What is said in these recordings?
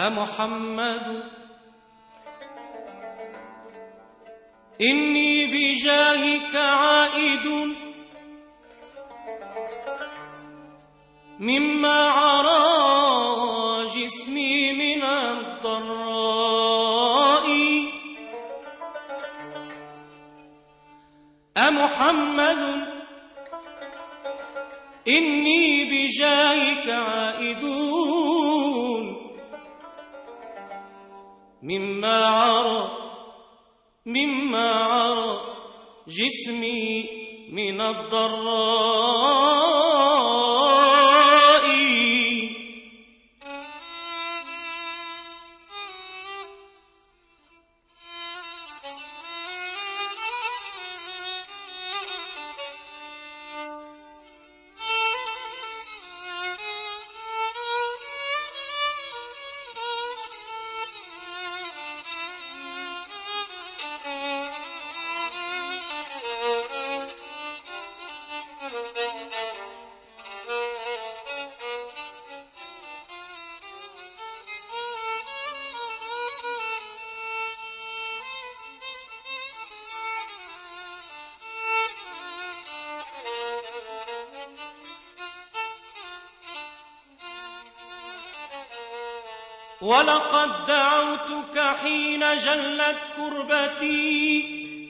محمد إني بجاهك عائد مما عرى جسمي من الضراء محمد إني بجاهك عائد مما عرى جسمي من الضراء ولقد دعوتك حين جلت كربتي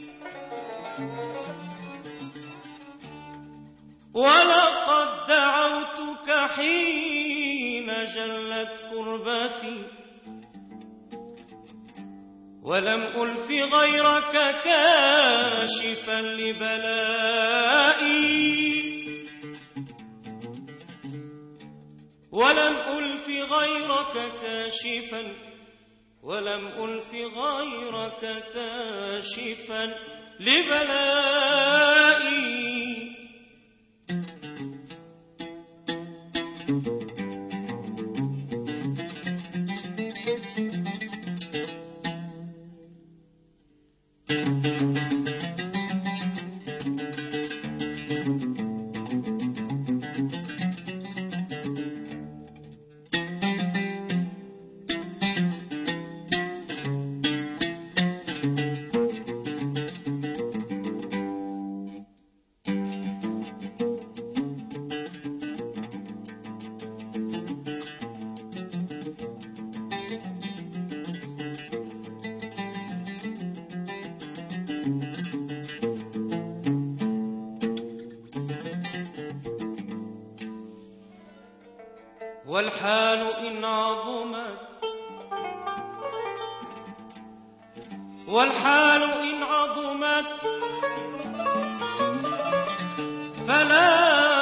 ولقد دعوتك حين جلت كربتي ولم ألف غيرك كاشفا لبلائي ولم ألف غيرك كاشفا ولم ألف غيرك كاشفا لبلائي والحال إن عظمت فلا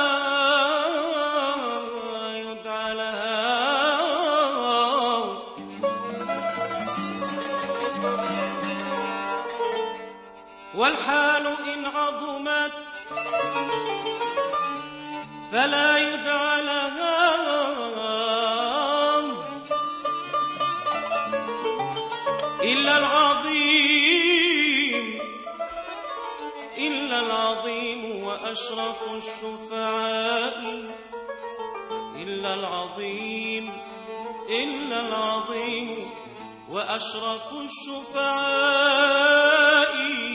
يدعى لها والحال إن عظمت فلا يدعى لها إلا العظيم وأشرف الشفعاء إلا العظيم وأشرف الشفعاء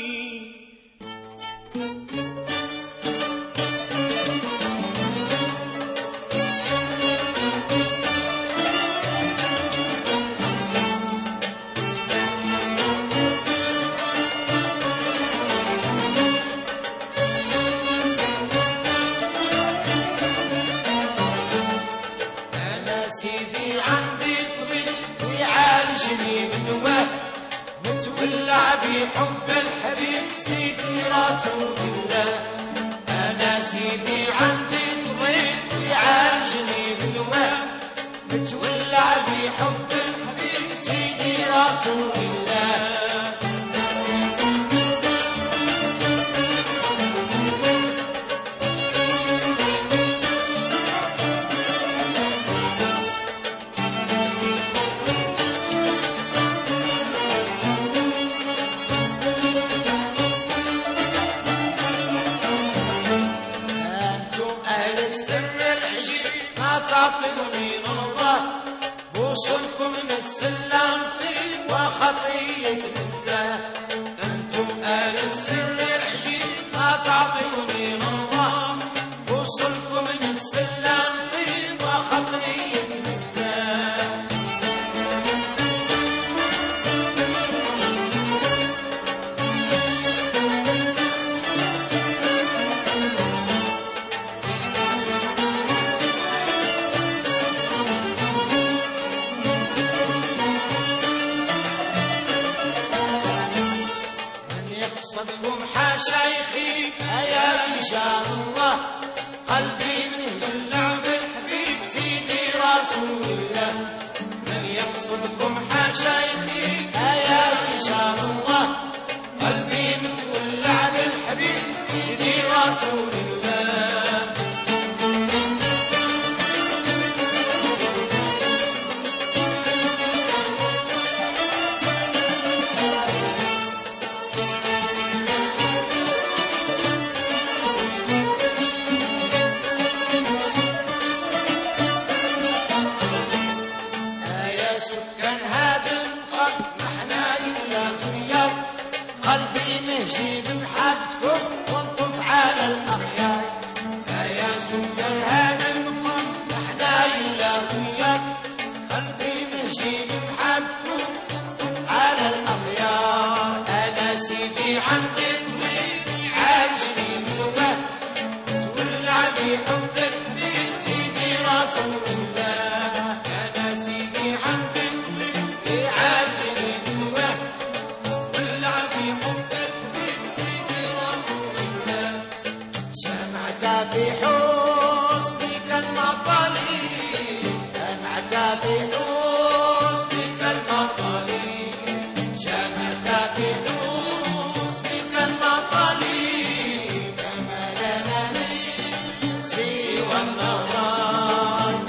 سيدي عندي طبيب ويعالجني بدواه متولع بحب الحبيب سيدي رسول الله. أنا سيدي عندي طبيب ويعالجني بدواه متولع بحب الحبيب سيدي رسول الله. تعطوني نرضى بوصلكم خطية نزاه. أنتم آل السر العجيب ما تعطيوني نظام، وصلكم من السلام طيب وخطية نزاه. صدكم حشايخي يا رجال الله، قلبي من يولع بالحبيب سيدي رسول الله. من يقصدكم حشايخي يا رجال الله، قلبي متولع بالحبيب سيدي رسول الله. قلبي مهجي بمحبتكم وانطف على الأخيار. يا سكان هذا المقام نحنا إلا خيار، قلبي مهجي بمحبتكم وانطف على الأخيار. أنا سيدي عندي طويل عاجني نواه، تولع بحبك سيدي رسول الله. أنا سيدي عندي طويل عاجني نواه، شمعت في حسنك المطلي، شمعت في حسنك المطلي، شمعت في حسنك المطلي، فما لنا سوى النهار.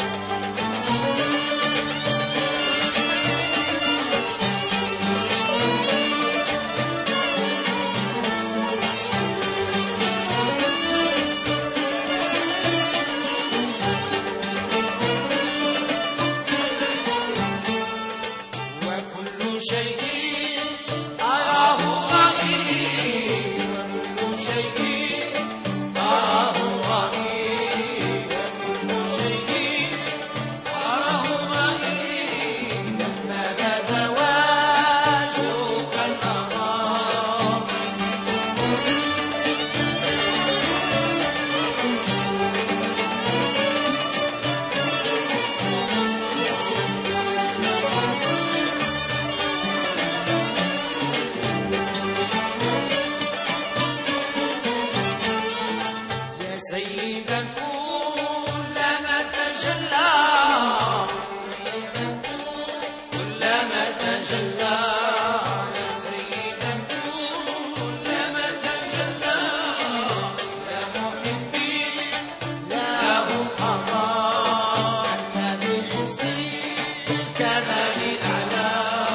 شيء أراه غريب، وكل شيء أراه غريب، وكل شيء أراه غريب. لما بدا واشوف الأغراب، سيدا كلما تجلى، كلما تجلى، يا سيدا كلما تجلى، يا محبي له خطا، أنت بالعزي بالكمال أعلى.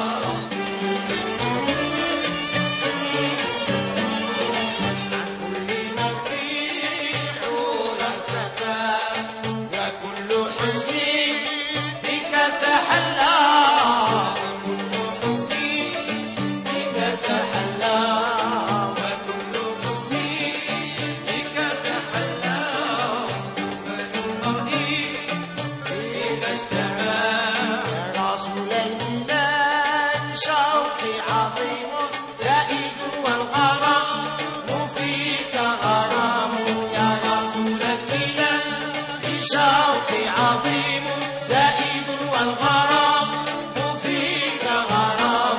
شوقي عظيم زائد والغرام وفيك غرام.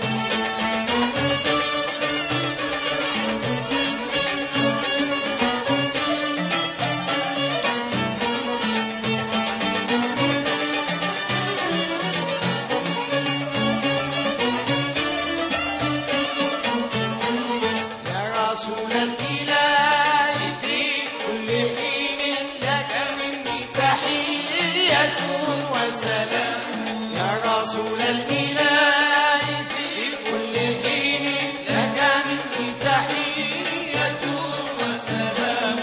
يا رسول الإله في كل حين لك مني تحية وسلام. يا رسول الإله في كل حين لك مني تحية وسلام.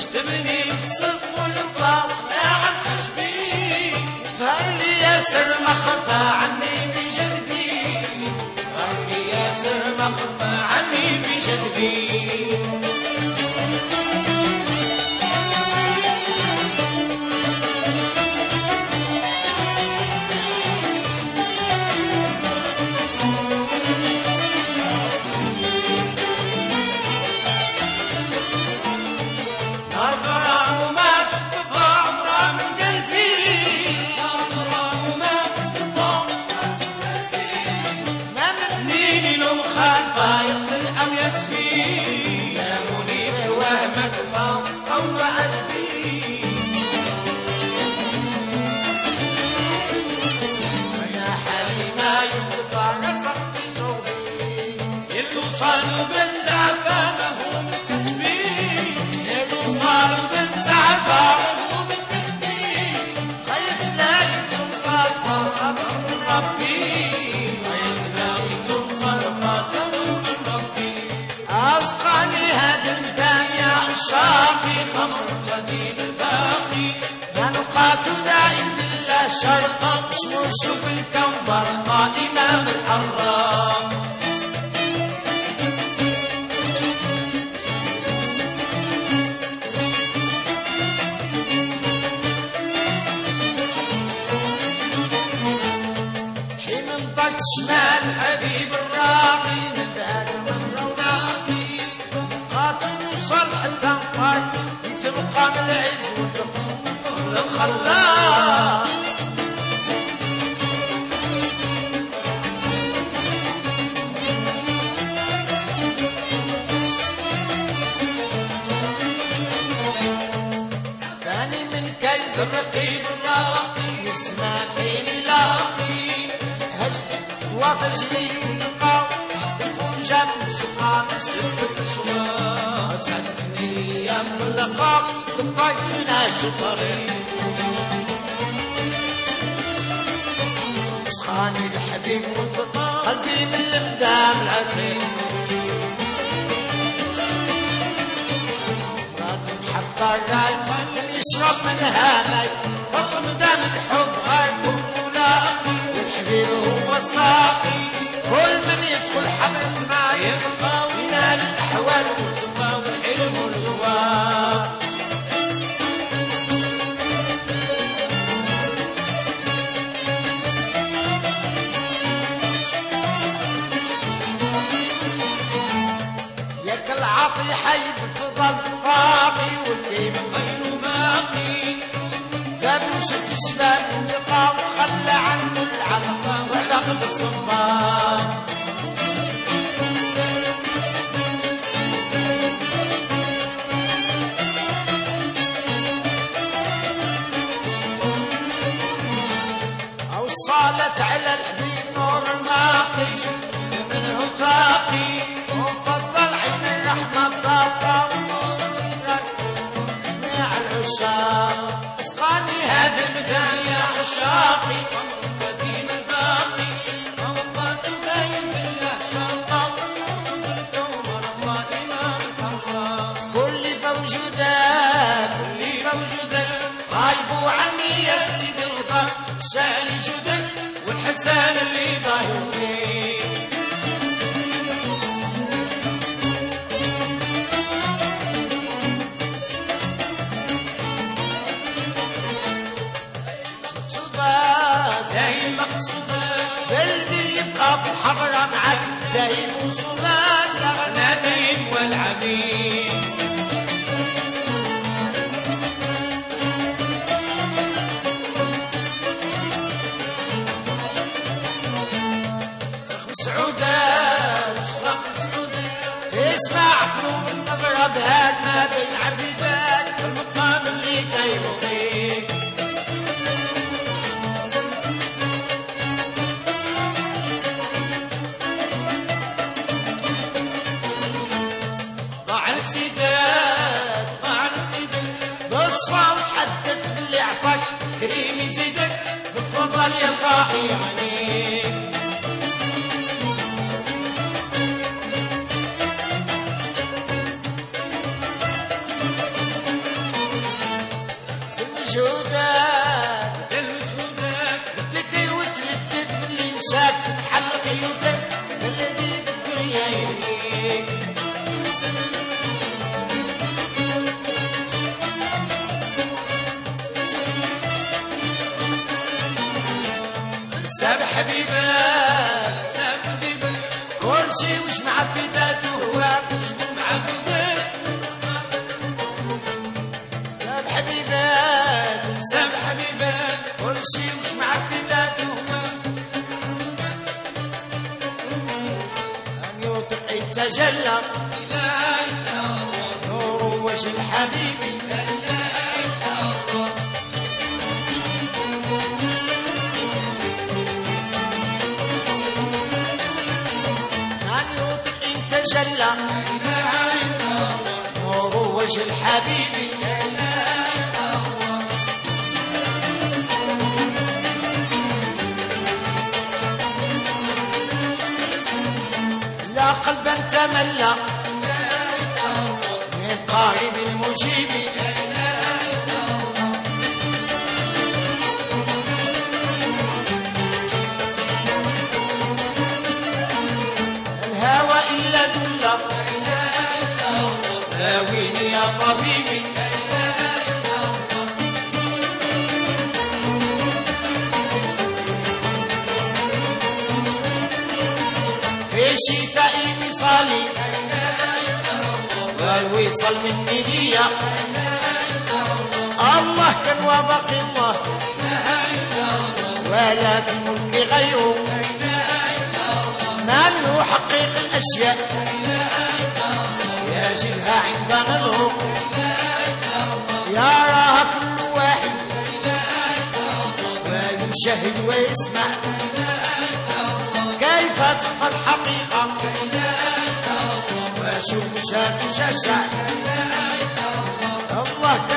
تبني بالصدق والباطل لا عن حشبي فهلي يا سر ما خفى عني في جذبي فهلي يا سر ما خفى عني في جذبي شرقا شوف الكوثر قائمة من الحرام حين انضج شمال حبيب الراقي ندال من روناقي قاتل يوصل حتى انطاق يتبقى من العز والفضل الخلاق الرقيب الراقي يسمع حين يلاقي هجد وفجري وثقة تفوج بسقى مسلك الأشواق سعدتني يا ملقى بقيتنا شطري مسخاني الحبيب وثقى قلبي من الامدام العتيق حبة يشرب منها ماي فوق مدام الحب غايته ملاقي والحبيب هو الساقي كل من يدخل حضرة ما يسقى وينال الأحوال والتقى والعلم والغواب ياك العاطي حي بفضل فاقي واللي من غيره باقي لابوس الاسلام اللقاء وتخلى عنه العلقة والعقل الصباح او صالت على الحبيب نور الناقي منه تاقي وفضل عين الرحمة طاقة جميع العشاق اسقاني هذا المثال يا عشاقي قديم الباقي ووقت دايم في الله شرقا الكون الله إمام الحرام كل موجودات غايبوا عني يا سيدي الغاب شعري جدد والحسان اللي ظاهر فيه بلدي يبقى في الحضرة معك زين وصومان لغنادين والعبيد سعودات اسمع قلوب النظرة بهاد ما بين عبيدات المقام اللي كيرضيك ضاع السيدات بالصفا وتحدث باللي عطاك كريم يزيدك بالفضل يا صاحي عليك الحبيبات ساب حبيبك كل شي وش معبي ذاته هو شكون معبدك ساب حبيبات ساب حبيبك كل شي وش معبي ذاته هو أن يطق يتجلى لا إله إلا الله نور وجه الحبيب تجلى نور وجه الحبيب لا قلبا تملى من قائم المجيب الهوى إلا دل داويني يا طبيبي في شتاء وصالي والوصل مني ليا الله كان وبقي الله ولا في الملك غيره من يحقق الأشياء يجدها عند نظره يراها كل واحد ويشاهد ويسمع كيف تخفى الحقيقة وشوف شاف شاشع الله